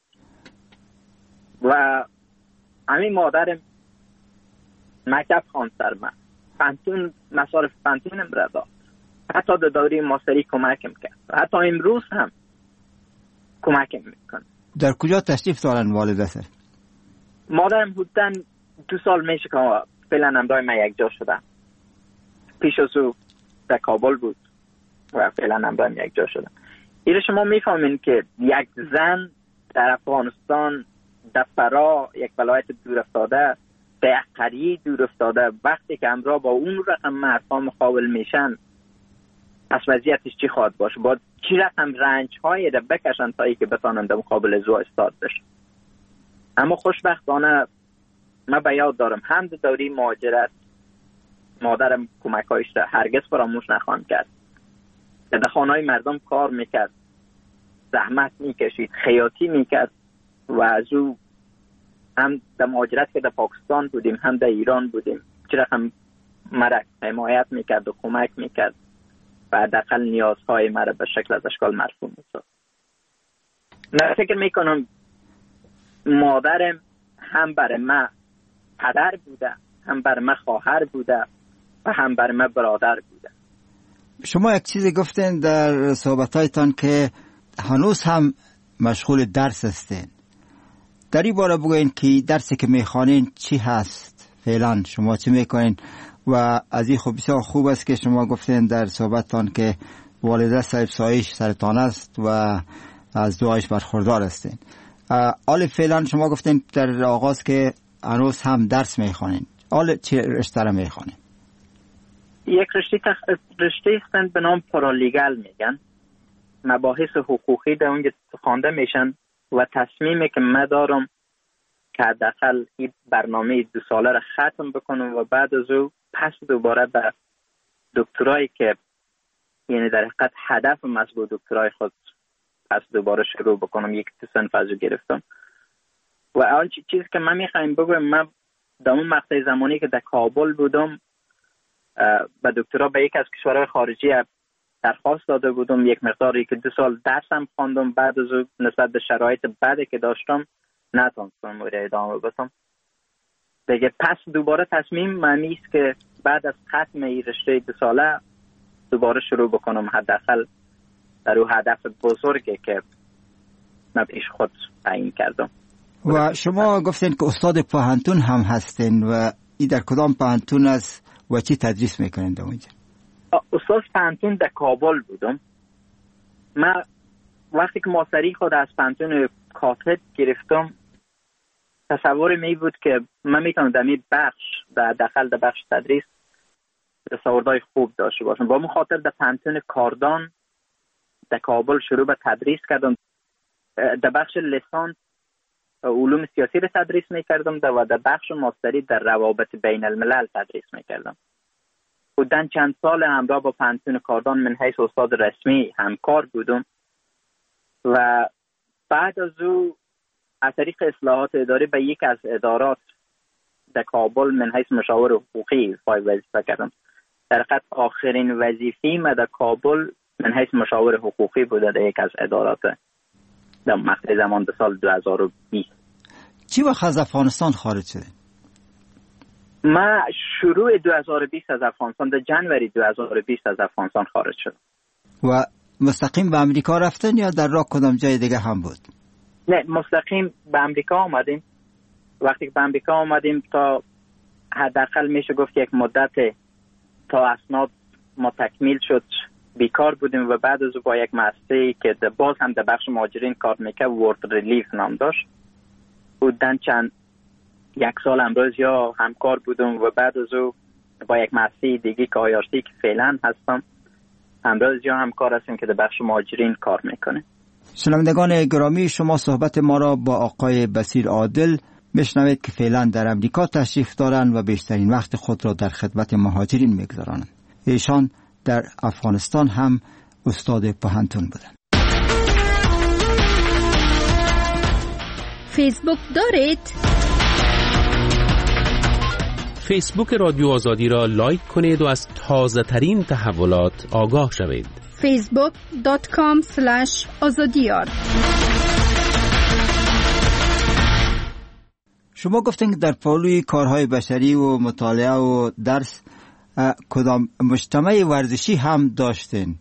و همین مادرم مکتب خواند سر من، پانتون مصارف پانتونم را داد، حتی در دوره ماستری کمکم کرد، حتی امروز هم کمکم میکنه. در کجا تشریف دارن والدتر؟ مادرم بودن دو سال میشه که فعلا همراه من یک جا شدم. پیش از او در کابل بود و فعلا همراه من یک جا شدم. این شما میفهمین که یک زن در افغانستان، در فرا، یک ولایت دور افتاده، به یک قریه دور افتاده، وقتی که همراه با اون رقم مردها مقابل میشن، پس وضعیتش چی خواهد باشه؟ با چی رقم رنج هایی را بکشن تا ای که بتانن در مقابل زو استاد بشن. اما خوشبختانه من به یاد دارم هم در دوره مهاجرت مادرم کمک هایش را هرگز فراموش نخواهم کرد. در خانه های مردم کار میکرد، زحمت میکشید، خیاطی میکرد و از او هم در مهاجرت که در پاکستان بودیم هم در ایران بودیم چرا هم مرا حمایت میکرد و کمک میکرد و حداقل نیازهای مرا به شکل از اشکال مرفوع میساخت. من فکر میکنم مادرم هم برای من پدر بوده، هم برای من خواهر بوده و هم برای من برادر بوده. شما یک چیزی گفتین در صحبتایتان که هنوز هم مشغول درس هستین. در این باره بگوین که درسی که میخوانین چی هست فعلا، شما چی میکنین؟ و از این خوب بسیار خوب است که شما گفتین در صحبتتان که والده صاحب سایش سرطان است و از دعایش برخوردار هستین. حال فعلا شما گفتین در آغاز که هنوز هم درس میخوانین. حال چه رشته را میخوانین؟ یک رشته تخ... رشته هستند به نام پارالیگل میگن. مباحث حقوقی در اونجا خوانده میشن و تصمیمی که من دارم که حداقل این برنامه دو ساله را ختم بکنم و بعد از او پس دوباره به دکترایی که یعنی در حقیقت هدف مسئول دکترای خود پس دوباره شروع بکنم. یک صنف از او گرفتم و آن چیزی که من میخوایم بگویم، من در اون مقطع زمانی که در کابل بودم به دکترا به یک از کشورهای خارجی درخواست داده بودم، یک مقداری که دو سال درسم خواندم، بعد از او نسبت به شرایط بعدی که داشتم نتونستم ادامه بدم دیگه. پس دوباره تصمیم معنی است که بعد از ختم این رشته دو ساله دوباره شروع بکنم، حداقل در اون هدف بزرگی که من پیش خود تعیین کردم. و شما گفتین که استاد پوهنتون هم هستین و این در کدام پوهنتون است و چی تدریس میکنین در اونجا؟ استاد پوهنتون در کابل بودم. من وقتی که ماستری خود از پوهنتون کاتد گرفتم تصور می بود که من میتونم در این بخش در داخل در بخش تدریس تصوردهای خوب داشته باشم. با مخاطر در پوهنتون کاردان در کابل شروع به تدریس کردم. در بخش لیسانس علوم سیاسی را تدریس میکردم و در بخش ماستری در روابط بین الملل تدریس میکردم. بودن چند سال همراه با پوهنتون کاردان من حیث استاد رسمی همکار بودم و بعد از او از طریق اصلاحات اداری به یک از ادارات در کابل من حیث مشاور حقوقی فای وظیفه کردم. در حقیقت آخرین وظیفه‌ای من در کابل من حیث مشاور حقوقی بوده در یک از ادارات در مقطع زمان در سال دو هزار و بیست. چی وقت از افغانستان خارج شده؟ من شروع دو هزار و بیست از افغانستان، در جنوری دو هزار و بیست از افغانستان خارج شدم. و مستقیم به امریکا رفتن یا در راه کدام جای دیگه هم بود؟ نه، مستقیم به امریکا آمدیم. وقتی که به امریکا آمدیم تا حداقل میشه گفت یک مدت تا اسناد ما تکمیل شد بیکار بودیم و بعد از با یک مؤسسه‌ای که باز هم در بخش مهاجرین کار میکرد، ورد ریلیف نام داشت، بودن چند یک سال امروز یا همکار بودم و بعد از او با یک مؤسسه دیگه که آیارسی که فعلا هستم امروز یا همکار هستیم که در بخش مهاجرین کار میکنه. شنوندگان گرامی، شما صحبت ما را با آقای بصیر عادل میشنوید که فعلا در امریکا تشریف دارند و بیشترین وقت خود را در خدمت مهاجرین میگذارند. ایشان در افغانستان هم استاد پوهنتون بودند. فیسبوک دارید؟ فیسبوک رادیو آزادی را لایک کنید و از تازه ترین تحولات آگاه شوید. فیسبوک دات کام سلش آزادیار. شما گفتین که در پالوی کارهای بشری و مطالعه و درس کدام مجتمع ورزشی هم داشتین؟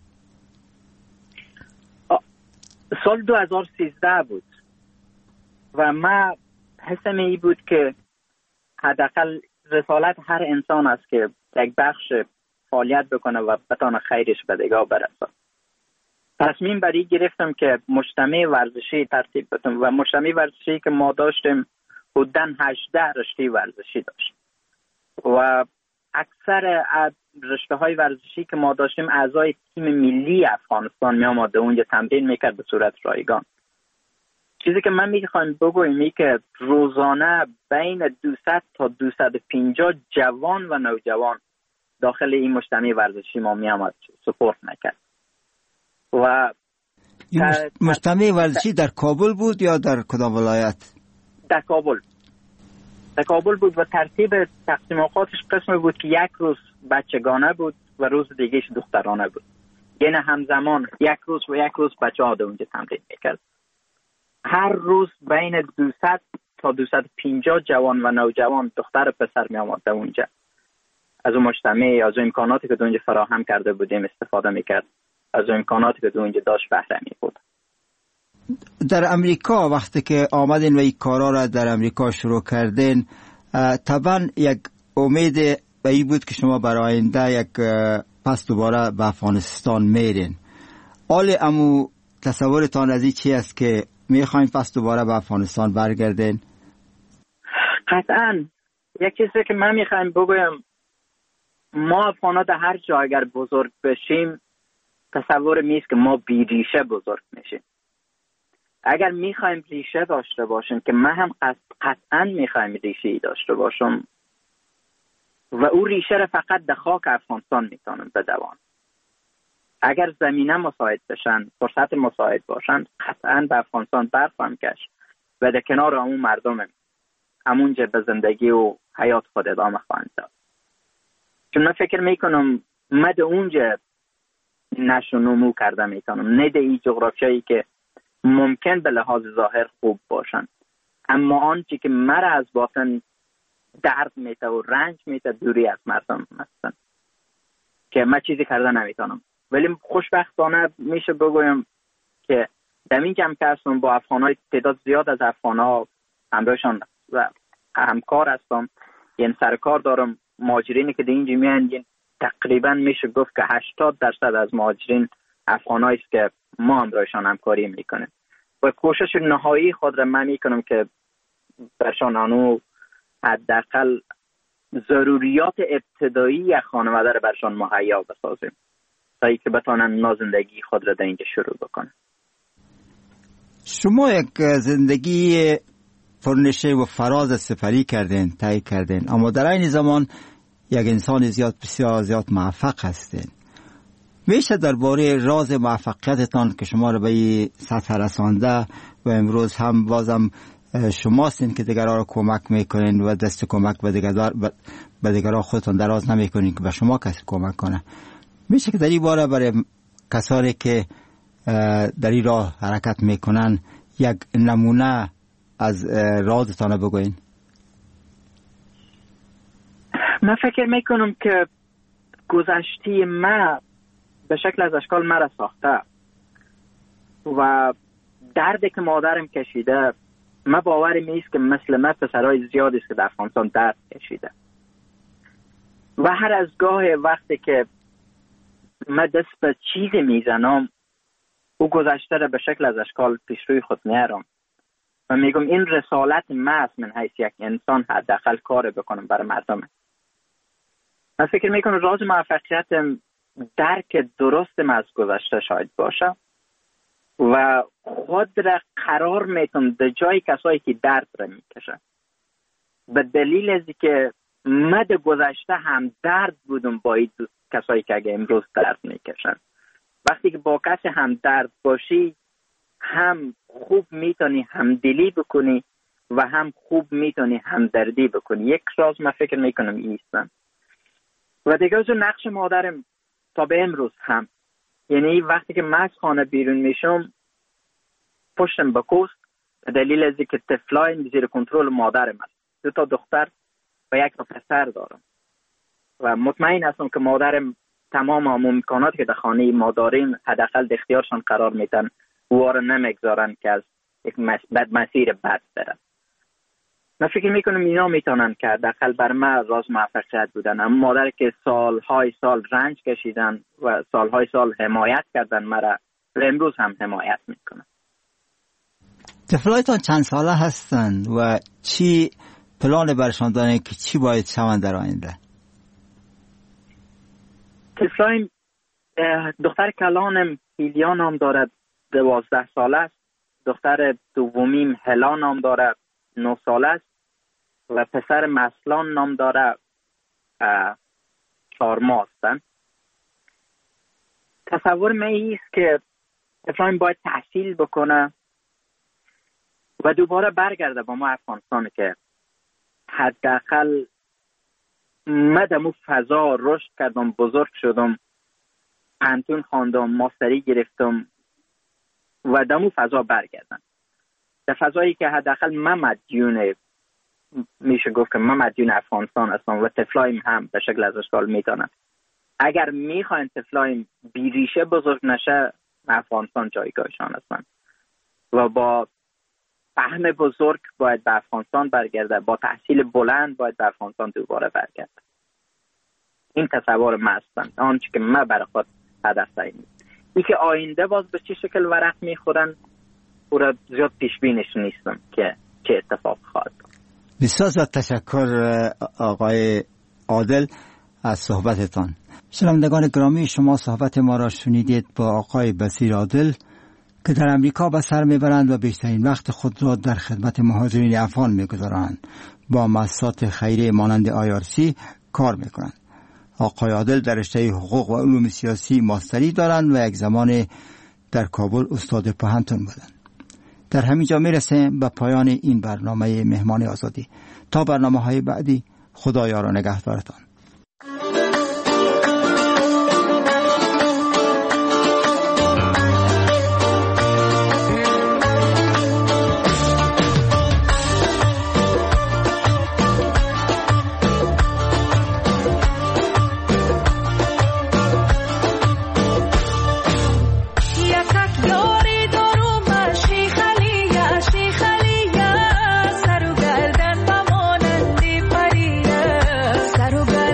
سال دو هزار و سیزده بود و من حسم ای بود که حداقل رسالت هر انسان است که یک بخش فعالیت بکنه و بتانه خیرش به دیگاه برسه. تصمیم بر این گرفتم که مجتمع ورزشی ترتیب بدم و مجتمع ورزشی که ما داشتیم حدوداً هجده رشته ورزشی داشت و اکثر رشته های ورزشی که ما داشتیم اعضای تیم ملی افغانستان می آمد اونجا تمرین میکرد به صورت رایگان. چیزی که من میخوام بگویم این که روزانه بین دویست تا دویست و پنجاه جوان و نوجوان داخل این مجتمع ورزشی ما می آمد سپورت میکرد. و مجتمع ورزشی در کابل بود یا در کدام ولایت؟ در کابل. در کابل بود و ترتیب تقسیم اوقاتش قسم بود که یک روز بچگانه بود و روز دیگهش دخترانه بود. یعنی همزمان یک روز و یک روز بچه ها اونجا تمرین میکرد. هر روز بین دویست تا دویست و پنجاه جوان و نوجوان دختر و پسر می آمد اونجا. از اون مجتمع، از اون امکاناتی که اونجا فراهم کرده بودیم استفاده میکرد. از اون امکاناتی که اونجا داشت بهره می بود. در امریکا وقتی که آمدین و این کارا را در امریکا شروع کردین، طبعا یک امید به این بود که شما برای آینده یک پس دوباره به افغانستان میرین. حال امو تصورتان از این چی است که میخواین پس دوباره به افغانستان برگردین؟ قطعا یک چیزی که من میخوایم بگویم، ما افغانا در هر جا اگر بزرگ بشیم تصور میست که ما بی ریشه بزرگ میشیم. اگر میخوایم ریشه داشته باشیم که من هم قطعا میخوایم ریشه داشته باشم و او ریشه را فقط در خاک افغانستان میتونم بدوان. اگر زمینه مساعد بشن، فرصت مساعد باشن، قطعا به افغانستان برخواهم گشت و در کنار همون مردم همونجا به زندگی و حیات خود ادامه خواهم داد. چون من فکر میکنم من در اونجا نشو نمو کرده میتونم، نه در این جغرافیایی که ممکن به لحاظ ظاهر خوب باشن، اما آنچه که مرا از باطن درد میته و رنج میته دوری از مردم هستن که من چیزی کرده نمیتونم. ولی خوشبختانه میشه بگویم که در این جمع که هستم با افغانهای تعداد زیاد از افغانها همراهشان و همکار هستم، یعنی سرکار دارم. مهاجرینی که در اینجا میان تقریبا میشه گفت که هشتاد درصد از مهاجرین افغانایی است که ما همراهشان همکاری میکنیم و کوشش نهایی خود را من میکنم که برشان آنو حداقل ضروریات ابتدایی یک خانواده را برشان مهیا بسازیم تا اینکه بتوانن نازندگی خود را در اینجا شروع بکنن. شما یک زندگی پرنشه و فراز سپری کردین، طی کردین، اما در این زمان یک انسان زیاد بسیار زیاد موفق هستین. میشه درباره راز موفقیتتان که شما رو به این سطح رسانده و امروز هم بازم شماستین که دیگران رو کمک میکنین و دست کمک به دیگران به دیگران خودتان دراز نمیکنین که به شما کسی کمک کنه، میشه که در این باره برای کسانی که در این راه حرکت میکنن یک نمونه از رازتان بگوین؟ من فکر میکنم که گذشته ما به شکل از اشکال مرا ساخته و دردی که مادرم کشیده، من باورم نیست که مثل من پسرهای زیادی است که در افغانستان درد کشیده و هر از گاه وقتی که من دست به چیزی میزنم او گذشته را به شکل از اشکال پیش روی خود میارم و میگم این رسالت من است، من حیث یک انسان حداقل کار بکنم برای مردم. من فکر میکنم راز موفقیتم درک درستم از گذشته شاید باشه و خود را قرار میتونم در جای کسایی که درد را میکشن، به دلیل از که من در گذشته هم درد بودم با این کسایی که اگه امروز درد میکشن. وقتی که با کسی هم درد باشی هم خوب میتونی همدلی بکنی و هم خوب میتونی همدردی بکنی. یک راز من فکر میکنم ایستم و دیگه از نقش مادرم تا به امروز هم، یعنی وقتی که من از خانه بیرون میشم پشتم به کوست به دلیل از که طفلای زیر کنترل مادرم است. دو تا دختر و یک تا پسر دارم و مطمئن هستم که مادرم تمام امکاناتی که در خانه ما داریم حداقل در اختیارشان قرار میدن و وارا نمیگذارن که از یک بد مسیر بد برن. من فکر میکنم اینا میتونن که حداقل بر من راز موفقیت بودن. اما مادر که سالهای سال رنج کشیدن و سالهای سال حمایت کردن مرا و امروز هم حمایت میکنم. طفلایتان چند ساله هستند و چی پلان برشان دارن که چی باید شوند در آینده؟ طفلایم دختر کلانم هیلیا نام دارد، دوازده ساله است. دختر دومیم هلا نام دارد، نه ساله است. و پسر مسلان نام دارد، چهار ماه هستند. تصور من ایست که طفلایم باید تحصیل بکنه و دوباره برگرده با ما افغانستان که حداقل من دمو فضا رشد کردم، بزرگ شدم، پانتون خواندم، ماستری گرفتم و دمو فضا برگردم. در فضایی که حداقل من مدیون، میشه گفت که من مدیون افغانستان هستم و طفلایم هم به شکل از اشکال میتونن. اگر میخواین طفلایم بیریشه بزرگ نشه، افغانستان جایگاهشان هستن و با فهم بزرگ باید به افغانستان برگرده، با تحصیل بلند باید به افغانستان دوباره برگرده. این تصور من هستن، آنچه که من برای خود هدف تعیین. این که آینده باز به چه شکل ورق میخورن او را زیاد پیش بینش نیستم که چه اتفاق خواهد. بسیار زیاد تشکر آقای عادل از صحبتتان. شنوندگان گرامی، شما صحبت ما را شنیدید با آقای بصیر عادل که در امریکا به سر میبرند و بیشترین وقت خود را در خدمت مهاجرین افغان میگذارند. با مؤسسات خیریه مانند آی آر سی کار میکنند. آقای عادل در رشته حقوق و علوم سیاسی ماستری دارند و یک زمان در کابل استاد پوهنتون بودند. در همین جا میرسیم به پایان این برنامه مهمان آزادی. تا برنامه های بعدی، خدایا را نگهدارتان. Saruga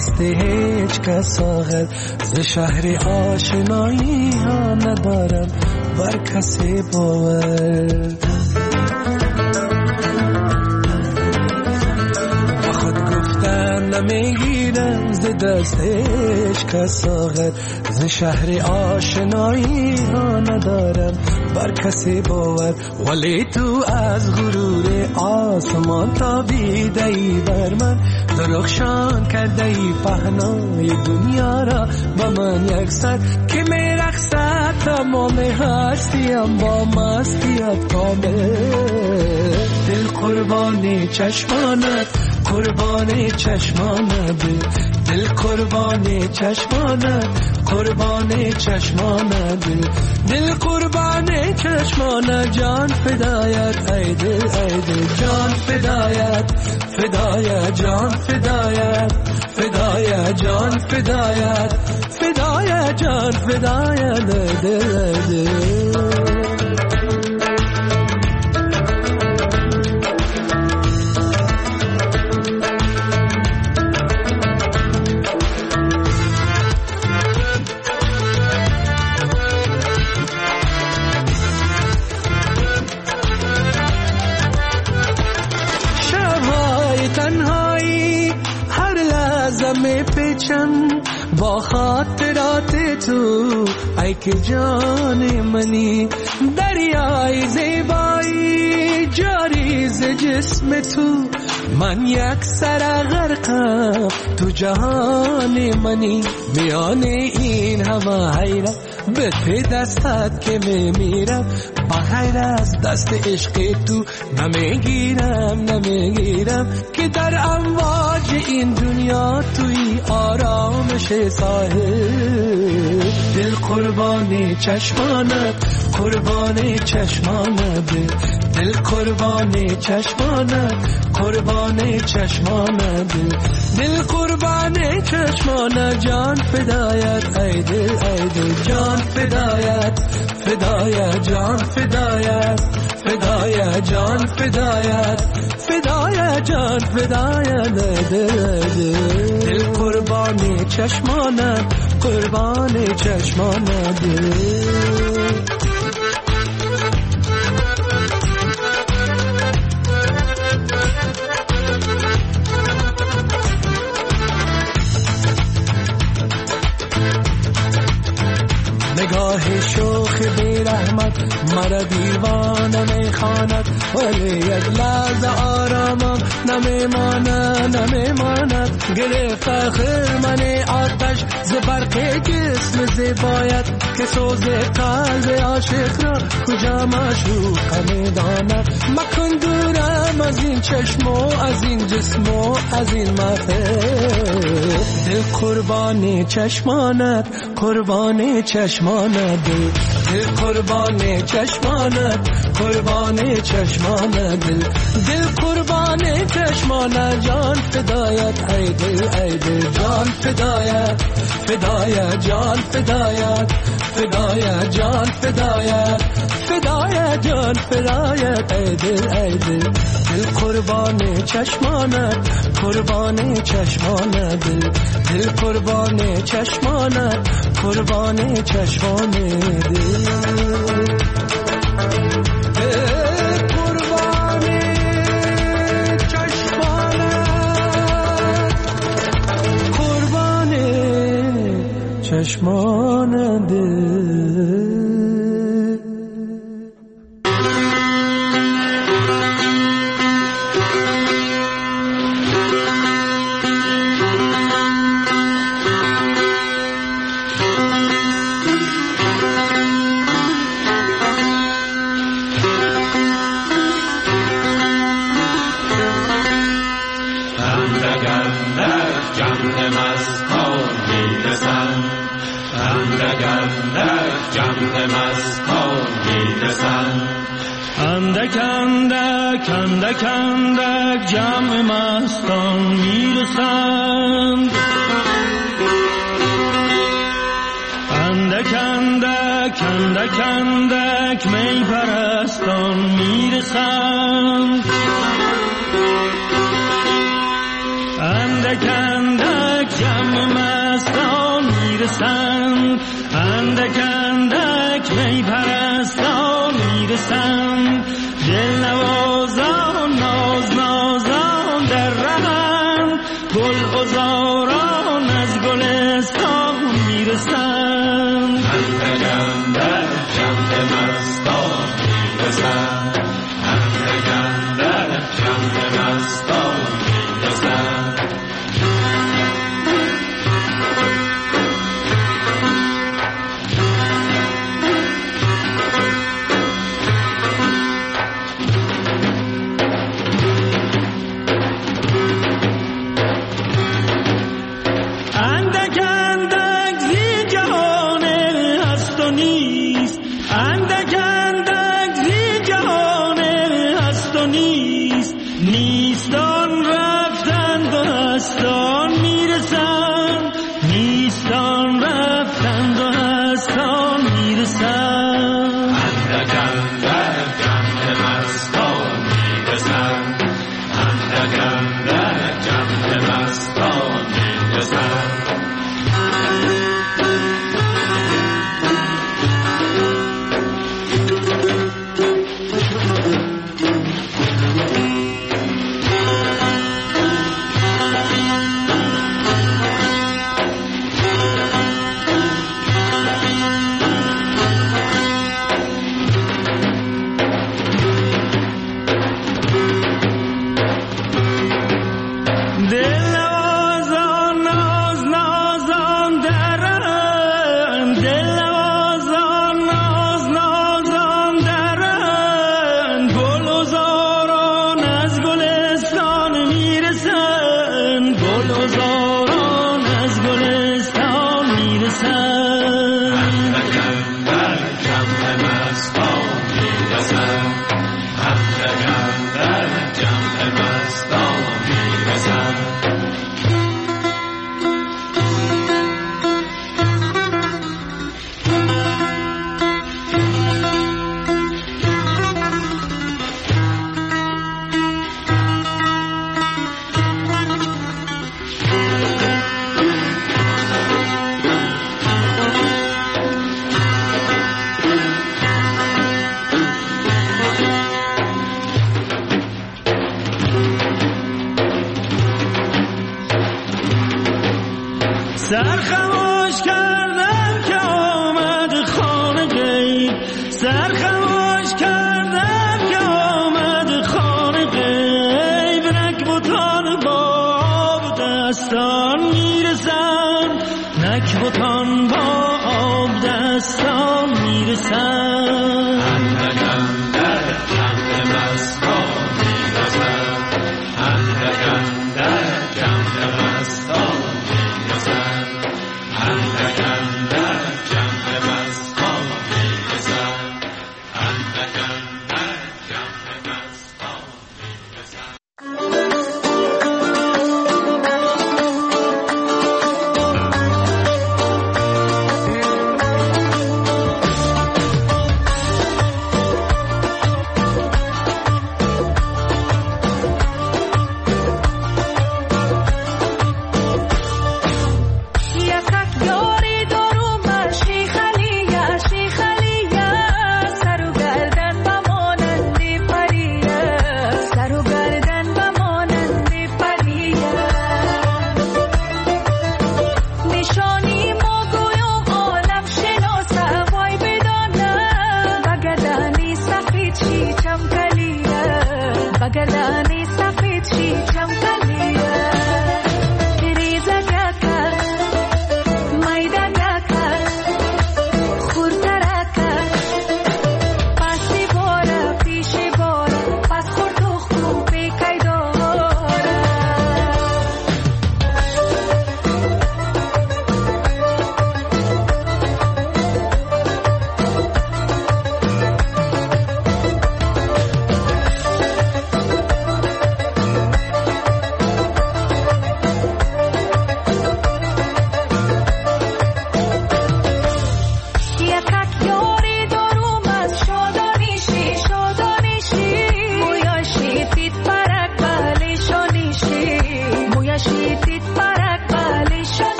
دست هیچ کس آخر ز شهر آشنایی ها ندارم بر کسی باور. با خود گفتن نمیگیرم ز دست هیچ کس آخر ز شهر آشنایی ها ندارم بر کسی باور. ولی تو از غرور آسمان تابیده ای بر من، درخشان کرده ای پهنای دنیا را با من یک سر که می رقصد تمام هستیم با مستیت کامل. دل قربان چشمانت قربان چشمانت، دل قربان چشمانت قربان چشمانت، دل قربان چشمانت، جان فدایت ای دل ای دل، جان فدایت فدایت جان فدایت فدایت جان فدایت فدایت جان فدایت دل دل. با خاطرات تو ای که جان منی، دریای زیبایی جاری ز جسم تو، من یک سر غرقم تو جهان منی. میان این همه حیرت به ته دستت که میمیرم، بغیر از دست عشق تو نمیگیرم نمیگیرم که در امواج این دنیا توی آرامش ساحل. دل قربان چشمانت قربان چشمانت، دل قربان چشمانت قربان چشمانت، دل قربان چشمانت، جان فدایت ای دل ای دل، جان فدایت فدایت جان فدایت فدایت جان فدایت فدایت جان فدایت دل دل، دل قربان چشمانت قربان چشمانت. نگاه شوخ بی رحمت مرا دیوانه میخواند، ولی یک لحظه آرامم نمیماند نمیماند. گرفت آخر من آتش ز برق جسم زیبایت که سوز قلب عاشق را کجا معشوق میداند. مکن دورم از این چشم و از این جسم و از این محفل. دل قربان چشمانت قربان چشمانت، دل قربان چشمانت قربان چشمانت، دل دل قربان چشمانت، جان فدایت ای دل ای دل، جان فدایت فدایت جان فدایت فدایت جان فدایت فدایت جان فدایت ای دل ای دل، دل قربان چشمانت قربان چشمانت، دل دل قربان چشمانت قربان چشمانت، دل چشمان دل. اندک اندک اندک اندک جمع مستان میرسند، اندک اندک اندک اندک می پرستان میرسند، اندک اندک جمع مستان میرسند، اندک اندک می پرستان میرسند، دل نوازان ناز نازان در رهند، گل عذاران از گلستان میرسند، اندک اندک جمع مستان میرسند، اندک اندک جمع مستان میرسند. سرخموش کردم که آمد خانه غیب، سرخموش کردم که آمد خانه غیب، نکبتان با آب دستان میرسند، نکبتان با آب دستان میرسند.